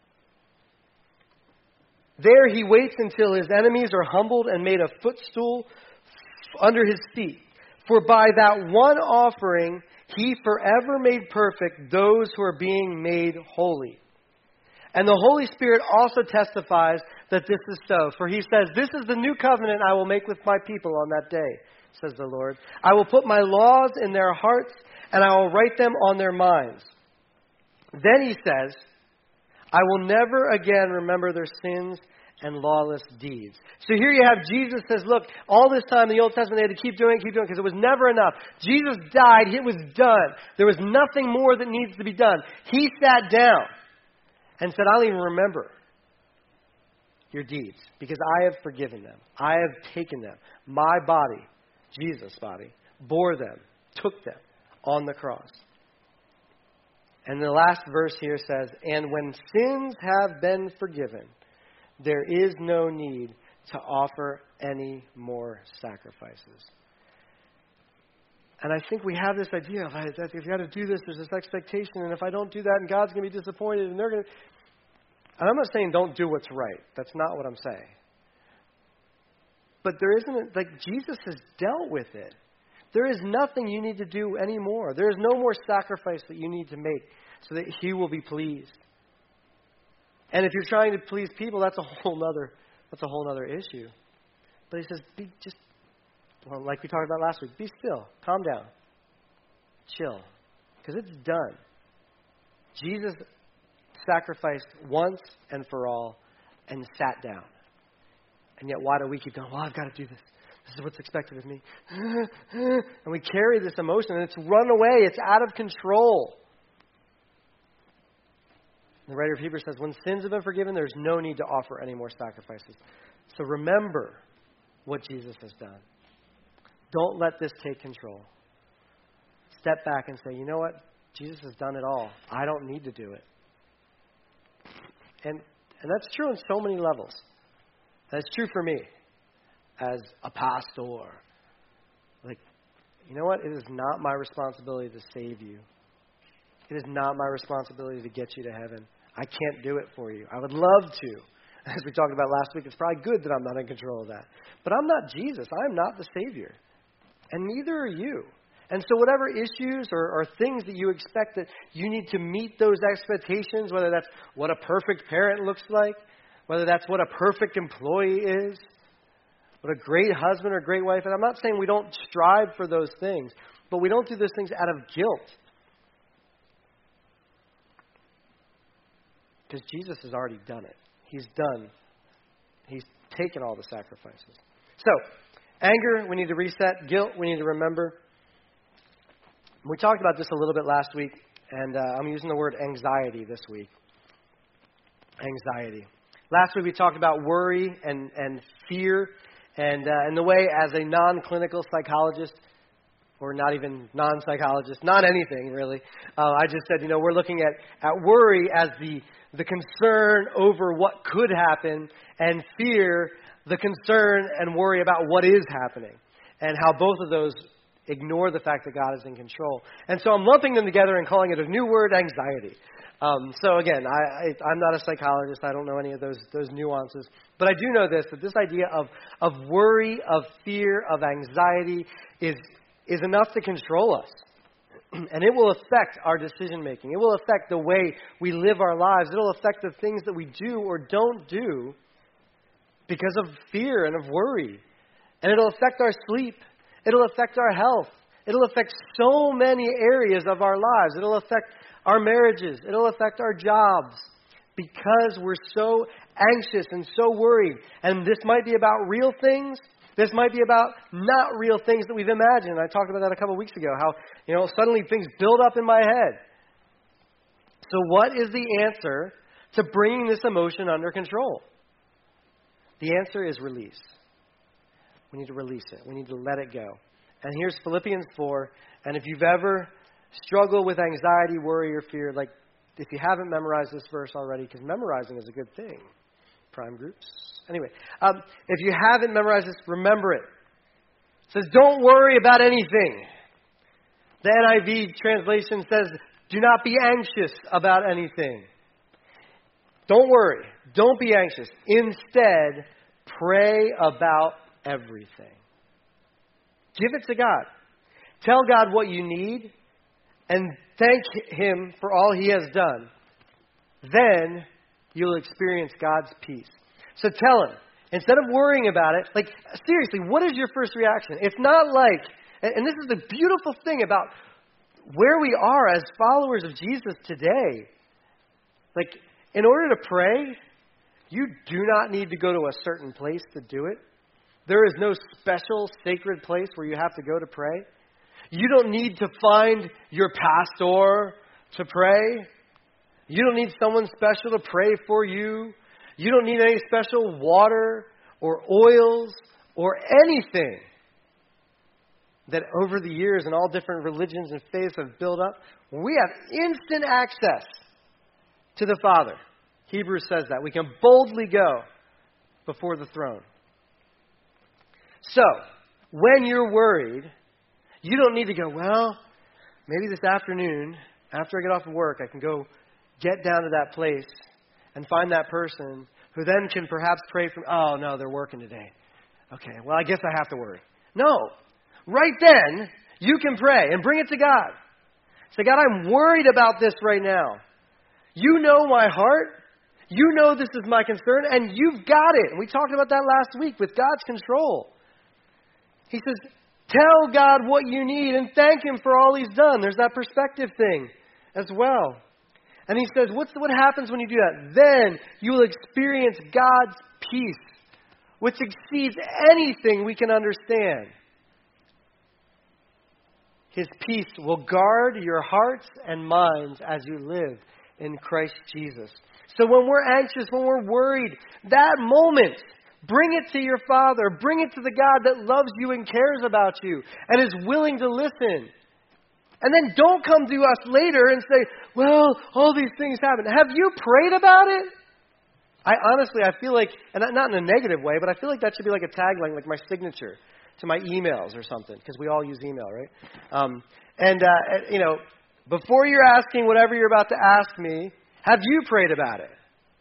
There he waits until his enemies are humbled and made a footstool under his feet. For by that one offering, he forever made perfect those who are being made holy. And the Holy Spirit also testifies that this is so. For he says, this is the new covenant I will make with my people on that day, says the Lord. I will put my laws in their hearts, and I will write them on their minds. Then he says, I will never again remember their sins and lawless deeds. So here you have Jesus says, look, all this time in the Old Testament they had to keep doing it, keep doing it, because it was never enough. Jesus died, it was done. There was nothing more that needs to be done. He sat down and said, I'll even remember your deeds, because I have forgiven them. I have taken them. My body, Jesus' body, bore them, took them on the cross. And the last verse here says, and when sins have been forgiven, there is no need to offer any more sacrifices. And I think we have this idea of, if you've got to do this, there's this expectation, and if I don't do that, and God's going to be disappointed, and they're going to... And I'm not saying don't do what's right. That's not what I'm saying. But there isn't, like, Jesus has dealt with it. There is nothing you need to do anymore. There is no more sacrifice that you need to make so that he will be pleased. And if you're trying to please people, that's a whole other, that's a whole other issue. But he says, be just, well, like we talked about last week, be still, calm down, chill, because it's done. Jesus sacrificed once and for all and sat down. And yet why do we keep going, well, I've got to do this. This is what's expected of me. And we carry this emotion, and it's run away. It's out of control. The writer of Hebrews says, when sins have been forgiven, there's no need to offer any more sacrifices. So remember what Jesus has done. Don't let this take control. Step back and say, you know what? Jesus has done it all. I don't need to do it. And and that's true on so many levels. That's true for me as a pastor. Like, you know what? It is not my responsibility to save you. It is not my responsibility to get you to heaven. I can't do it for you. I would love to. As we talked about last week, it's probably good that I'm not in control of that. But I'm not Jesus. I am not the Savior. And neither are you. And so whatever issues or, or things that you expect that you need to meet those expectations, whether that's what a perfect parent looks like, whether that's what a perfect employee is, what a great husband or great wife. And I'm not saying we don't strive for those things, but we don't do those things out of guilt. Because Jesus has already done it. He's done. He's taken all the sacrifices. So, anger, we need to reset. Guilt, we need to remember. We talked about this a little bit last week, and uh, I'm using the word anxiety this week. Anxiety. Last week we talked about worry and, and fear, and, uh, and the way as a non-clinical psychologist, or not even non-psychologist, not anything really, uh, I just said, you know, we're looking at, at worry as the, the concern over what could happen, and fear, the concern and worry about what is happening, and how both of those ignore the fact that God is in control. And so I'm lumping them together and calling it a new word, anxiety. Um, so again, I, I, I'm not a psychologist. I don't know any of those those nuances. But I do know this, that this idea of, of worry, of fear, of anxiety is, is enough to control us. And it will affect our decision making. It will affect the way we live our lives. It will affect the things that we do or don't do because of fear and of worry. And it will affect our sleep. It'll affect our health. It'll affect so many areas of our lives. It'll affect our marriages. It'll affect our jobs because we're so anxious and so worried. And this might be about real things. This might be about not real things that we've imagined. I talked about that a couple of weeks ago, how, you know, suddenly things build up in my head. So what is the answer to bringing this emotion under control? The answer is release. We need to release it. We need to let it go. And here's Philippians four. And if you've ever struggled with anxiety, worry, or fear, like if you haven't memorized this verse already, because memorizing is a good thing. Prime groups. Anyway, um, if you haven't memorized this, remember it. It says, don't worry about anything. The N I V translation says, do not be anxious about anything. Don't worry. Don't be anxious. Instead, pray about everything. Give it to God. Tell God what you need and thank Him for all He has done. Then you'll experience God's peace. So tell Him, instead of worrying about it, like, seriously, what is your first reaction? It's not like, and this is the beautiful thing about where we are as followers of Jesus today. Like, in order to pray, you do not need to go to a certain place to do it. There is no special sacred place where you have to go to pray. You don't need to find your pastor to pray. You don't need someone special to pray for you. You don't need any special water or oils or anything that over the years and all different religions and faiths have built up. We have instant access to the Father. Hebrews says that. We can boldly go before the throne. So, when you're worried, you don't need to go, well, maybe this afternoon, after I get off of work, I can go get down to that place and find that person who then can perhaps pray for me. Oh, no, they're working today. Okay, well, I guess I have to worry. No. Right then, you can pray and bring it to God. Say, God, I'm worried about this right now. You know my heart. You know this is my concern, and you've got it. And we talked about that last week with God's control. He says, tell God what you need and thank Him for all He's done. There's that perspective thing as well. And He says, what's what happens when you do that? Then you will experience God's peace, which exceeds anything we can understand. His peace will guard your hearts and minds as you live in Christ Jesus. So when we're anxious, when we're worried, that moment, bring it to your Father. Bring it to the God that loves you and cares about you and is willing to listen. And then don't come to us later and say, well, all these things happen. Have you prayed about it? I honestly, I feel like, and not in a negative way, but I feel like that should be like a tagline, like my signature to my emails or something, because we all use email, right? Um, and, uh, you know, before you're asking whatever you're about to ask me, have you prayed about it?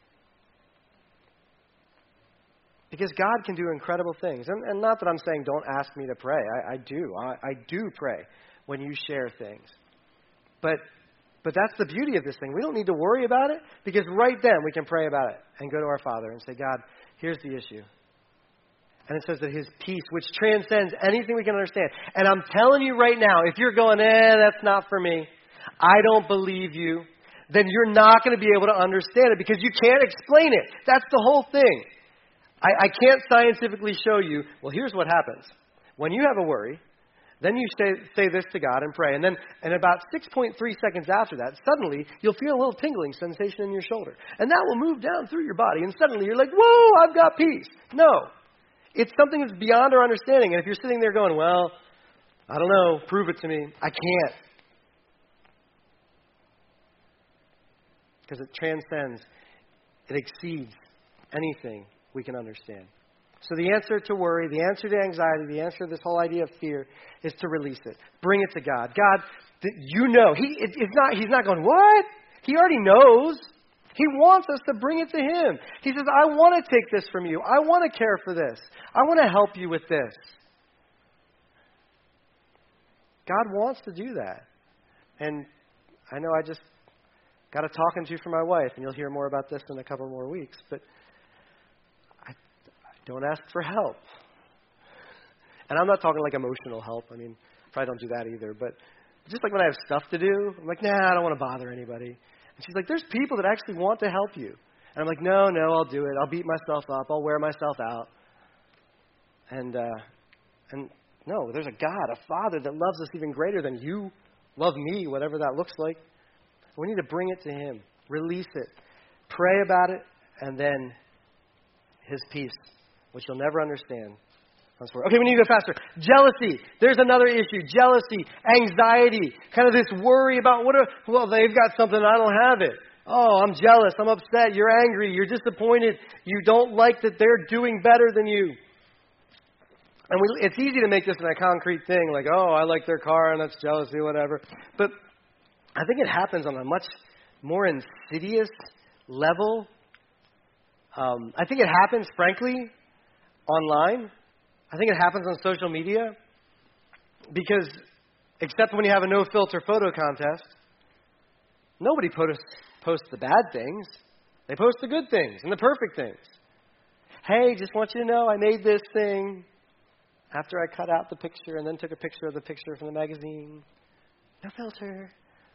Because God can do incredible things. And, and not that I'm saying don't ask me to pray. I, I do. I, I do pray when you share things. But but that's the beauty of this thing. We don't need to worry about it, because right then we can pray about it and go to our Father and say, God, here's the issue. And it says that His peace, which transcends anything we can understand. And I'm telling you right now, if you're going, eh, that's not for me, I don't believe you, then you're not going to be able to understand it because you can't explain it. That's the whole thing. I, I can't scientifically show you, well, here's what happens. When you have a worry, then you say, say this to God and pray. And then and about six point three seconds after that, suddenly you'll feel a little tingling sensation in your shoulder. And that will move down through your body. And suddenly you're like, whoa, I've got peace. No. It's something that's beyond our understanding. And if you're sitting there going, well, I don't know, prove it to me. I can't. Because it transcends, it exceeds anything we can understand. So the answer to worry, the answer to anxiety, the answer to this whole idea of fear is to release it. Bring it to God. God, you know. He, it, it's not, he's not going, what? He already knows. He wants us to bring it to Him. He says, I want to take this from you. I want to care for this. I want to help you with this. God wants to do that. And I know I just got a talking to for my wife, and you'll hear more about this in a couple more weeks. But I, I don't ask for help. And I'm not talking like emotional help. I mean, probably don't do that either. But just like when I have stuff to do, I'm like, nah, I don't want to bother anybody. And she's like, there's people that actually want to help you. And I'm like, no, no, I'll do it. I'll beat myself up. I'll wear myself out. And, uh, and no, there's a God, a Father that loves us even greater than you love me, whatever that looks like. We need to bring it to Him. Release it. Pray about it. And then His peace, which you'll never understand. Okay, we need to go faster. Jealousy. There's another issue. Jealousy, anxiety, kind of this worry about, what? Are, well, they've got something, I don't have it. Oh, I'm jealous. I'm upset. You're angry. You're disappointed. You don't like that they're doing better than you. And we, it's easy to make this in a concrete thing, like, oh, I like their car and that's jealousy, whatever. But I think it happens on a much more insidious level. Um, I think it happens, frankly, online. I think it happens on social media because, except when you have a no-filter photo contest, nobody posts, posts the bad things. They post the good things and the perfect things. Hey, just want you to know I made this thing after I cut out the picture and then took a picture of the picture from the magazine. No filter.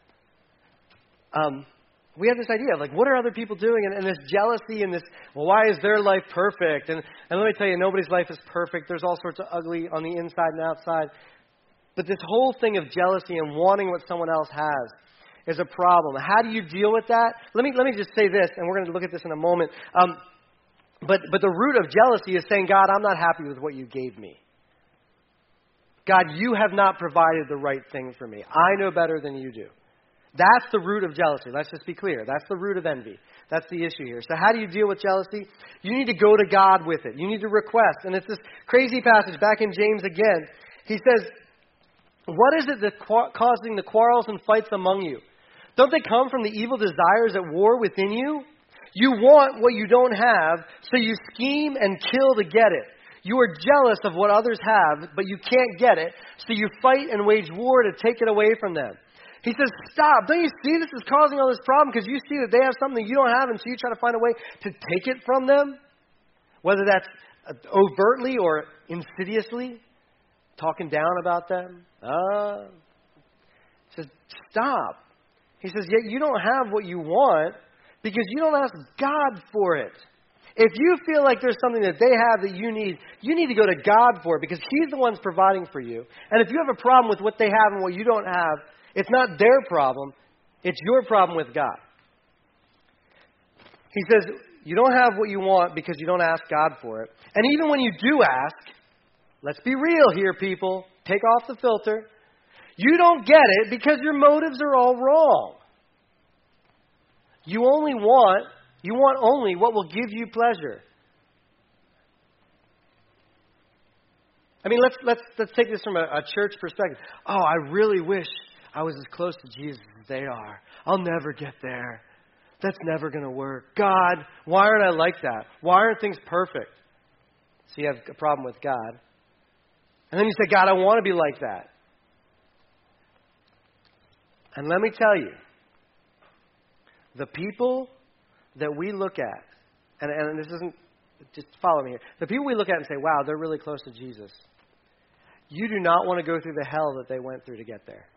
Um, we have this idea of like, what are other people doing? And, and this jealousy and this, well, why is their life perfect? And, and let me tell you, nobody's life is perfect. There's all sorts of ugly on the inside and outside. But this whole thing of jealousy and wanting what someone else has is a problem. How do you deal with that? Let me let me just say this, and we're going to look at this in a moment. Um, but but the root of jealousy is saying, God, I'm not happy with what you gave me. God, you have not provided the right thing for me. I know better than you do. That's the root of jealousy. Let's just be clear. That's the root of envy. That's the issue here. So how do you deal with jealousy? You need to go to God with it. You need to request. And it's this crazy passage back in James again. He says, what is it that's qu- causing the quarrels and fights among you? Don't they come from the evil desires at war within you? You want what you don't have, so you scheme and kill to get it. You are jealous of what others have, but you can't get it, so you fight and wage war to take it away from them. He says, stop. Don't you see this is causing all this problem because you see that they have something you don't have, and so you try to find a way to take it from them? Whether that's overtly or insidiously, talking down about them. Uh, he says, stop. He says, yet you don't have what you want because you don't ask God for it. If you feel like there's something that they have that you need, you need to go to God for it because He's the one providing for you. And if you have a problem with what they have and what you don't have, it's not their problem. It's your problem with God. He says, you don't have what you want because you don't ask God for it. And even when you do ask, let's be real here, people. Take off the filter. You don't get it because your motives are all wrong. You only want, you want only what will give you pleasure. I mean, let's let's let's take this from a, a church perspective. Oh, I really wish I was as close to Jesus as they are. I'll never get there. That's never going to work. God, why aren't I like that? Why aren't things perfect? So you have a problem with God. And then you say, God, I want to be like that. And let me tell you, the people that we look at, and, and this isn't, just follow me here. The people we look at and say, wow, they're really close to Jesus. You do not want to go through the hell that they went through to get there.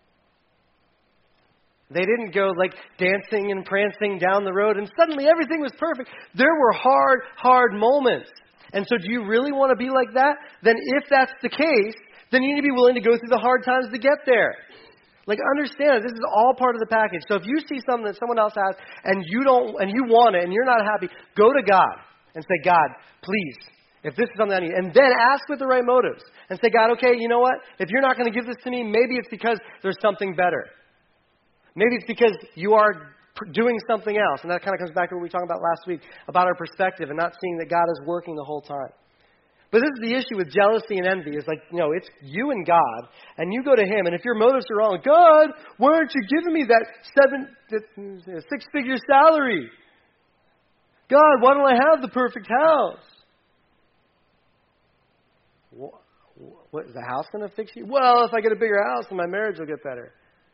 They didn't go like dancing and prancing down the road and suddenly everything was perfect. There were hard, hard moments. And so do you really want to be like that? Then if that's the case, then you need to be willing to go through the hard times to get there. Like, understand, this is all part of the package. So if you see something that someone else has and you don't, and you want it and you're not happy, go to God and say, God, please, if this is something I need. And then ask with the right motives. And say, God, okay, you know what? If you're not going to give this to me, maybe it's because there's something better. Maybe it's because you are doing something else. And that kind of comes back to what we talked about last week, about our perspective and not seeing that God is working the whole time. But this is the issue with jealousy and envy. It's like, you know, it's you and God, and you go to Him. And if your motives are wrong, God, why aren't you giving me that seven, that six-figure salary? God, why don't I have the perfect house? What, what is the house going to fix you? Well, if I get a bigger house, then my marriage will get better.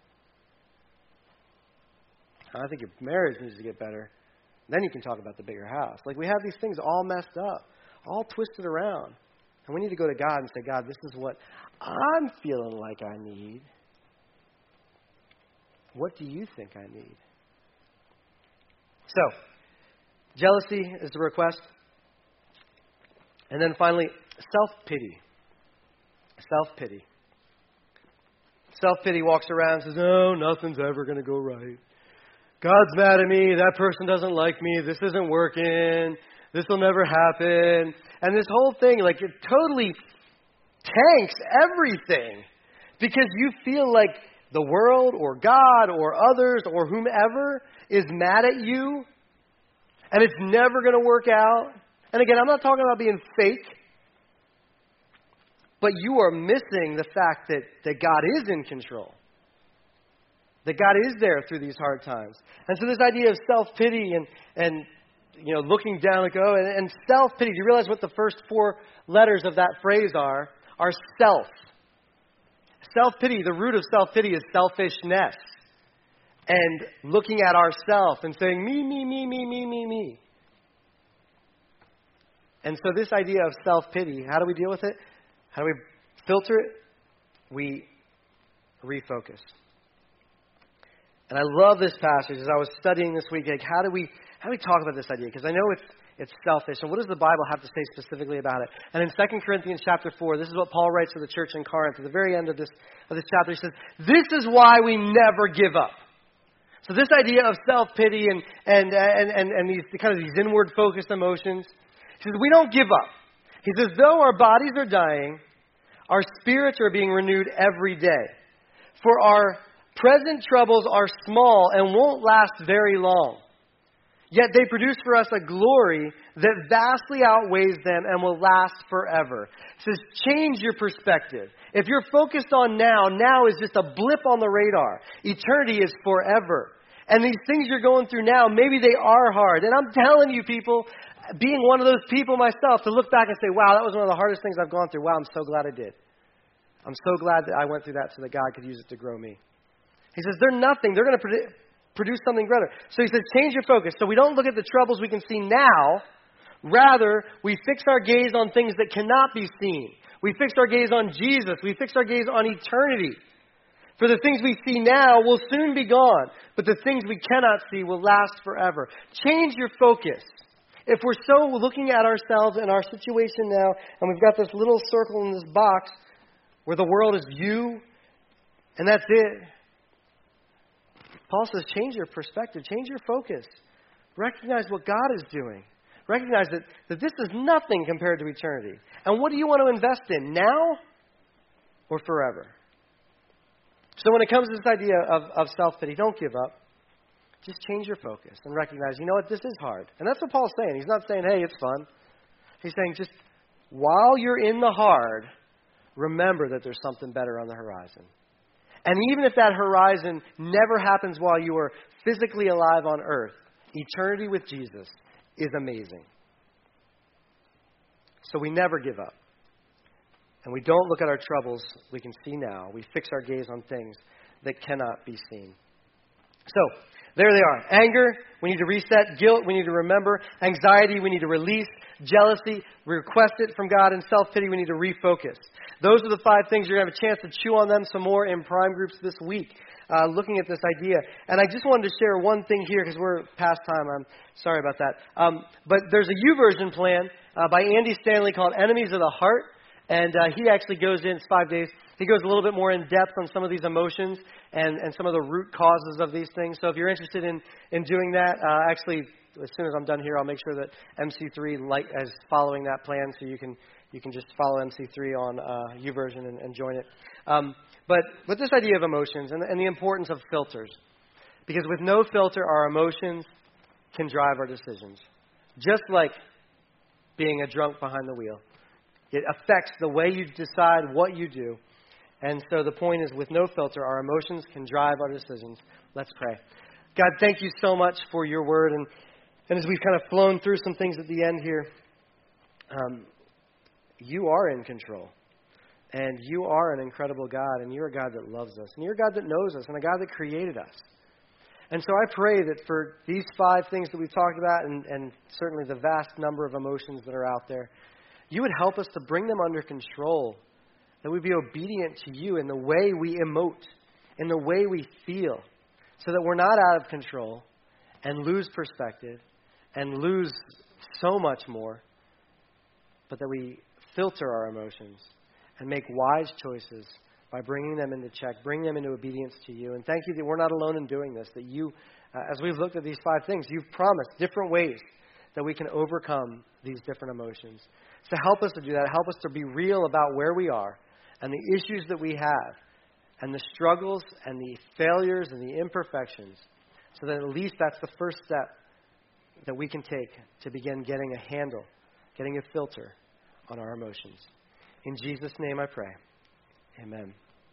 I think your marriage needs to get better. Then you can talk about the bigger house. Like, we have these things all messed up, all twisted around. And we need to go to God and say, God, this is what I'm feeling like I need. What do you think I need? So, jealousy is the request. And then finally, self-pity. Self-pity. Self-pity walks around and says, oh, nothing's ever going to go right. God's mad at me. That person doesn't like me. This isn't working. This will never happen. And this whole thing, like, it totally tanks everything because you feel like the world or God or others or whomever is mad at you and it's never going to work out. And again, I'm not talking about being fake, but you are missing the fact that, that God is in control. That God is there through these hard times. And so this idea of self-pity and, and you know, looking down like, oh, and, and self-pity, do you realize what the first four letters of that phrase are? Are self. Self-pity, the root of self-pity is selfishness. And looking at ourselves and saying, me, me, me, me, me, me, me. And so this idea of self-pity, how do we deal with it? How do we filter it? We refocus. And I love this passage. As I was studying this week, like, how do we how do we talk about this idea? Because I know it's it's selfish. And what does the Bible have to say specifically about it? And in Second Corinthians chapter four, this is what Paul writes to the church in Corinth. At the very end of this of this chapter, he says, "This is why we never give up." So this idea of self-pity and and and and, and these kind of these inward focused emotions, he says, we don't give up. He says, though our bodies are dying, our spirits are being renewed every day. For our present troubles are small and won't last very long. Yet they produce for us a glory that vastly outweighs them and will last forever. It says, change your perspective. If you're focused on now, now is just a blip on the radar. Eternity is forever. And these things you're going through now, maybe they are hard. And I'm telling you, people, being one of those people myself, to look back and say, wow, that was one of the hardest things I've gone through. Wow, I'm so glad I did. I'm so glad that I went through that so that God could use it to grow me. He says, they're nothing. They're going to produ- produce something greater. So he says, change your focus. So we don't look at the troubles we can see now. Rather, we fix our gaze on things that cannot be seen. We fix our gaze on Jesus. We fix our gaze on eternity. For the things we see now will soon be gone, but the things we cannot see will last forever. Change your focus. If we're so looking at ourselves and our situation now, and we've got this little circle in this box where the world is you, and that's it. Paul says, change your perspective, change your focus. Recognize what God is doing. Recognize that, that this is nothing compared to eternity. And what do you want to invest in, now or forever? So when it comes to this idea of, of self-pity, don't give up. Just change your focus and recognize, you know what, this is hard. And that's what Paul's saying. He's not saying, hey, it's fun. He's saying just while you're in the hard, remember that there's something better on the horizon. And even if that horizon never happens while you are physically alive on earth, eternity with Jesus is amazing. So we never give up. And we don't look at our troubles we can see now. We fix our gaze on things that cannot be seen. So, there they are. Anger, we need to reset. Guilt, we need to remember. Anxiety, we need to release. Jealousy, request it from God. And self-pity, we need to refocus. Those are the five things. You're going to have a chance to chew on them some more in prime groups this week, uh, looking at this idea. And I just wanted to share one thing here because we're past time. I'm sorry about that. Um, but there's a YouVersion plan uh, by Andy Stanley called Enemies of the Heart. And uh, he actually goes in, it's five days, he goes a little bit more in depth on some of these emotions and, and some of the root causes of these things. So if you're interested in, in doing that, uh, actually, as soon as I'm done here, I'll make sure that M C three like, is following that plan, so you can you can just follow M C three on uh, YouVersion and, and join it. Um, but with this idea of emotions and, and the importance of filters, because with no filter, our emotions can drive our decisions. Just like being a drunk behind the wheel. It affects the way you decide what you do. And so the point is, with no filter, our emotions can drive our decisions. Let's pray. God, thank you so much for your word. And, and as we've kind of flown through some things at the end here, um, you are in control. And you are an incredible God. And you're a God that loves us. And you're a God that knows us. And a God that created us. And so I pray that for these five things that we've talked about, and, and certainly the vast number of emotions that are out there, you would help us to bring them under control, that we'd be obedient to you in the way we emote, in the way we feel, so that we're not out of control and lose perspective and lose so much more, but that we filter our emotions and make wise choices by bringing them into check, bring them into obedience to you. And thank you that we're not alone in doing this, that you, uh, as we've looked at these five things, you've promised different ways that we can overcome these different emotions. So help us to do that. Help us to be real about where we are and the issues that we have and the struggles and the failures and the imperfections, so that at least that's the first step that we can take to begin getting a handle, getting a filter on our emotions. In Jesus' name I pray. Amen.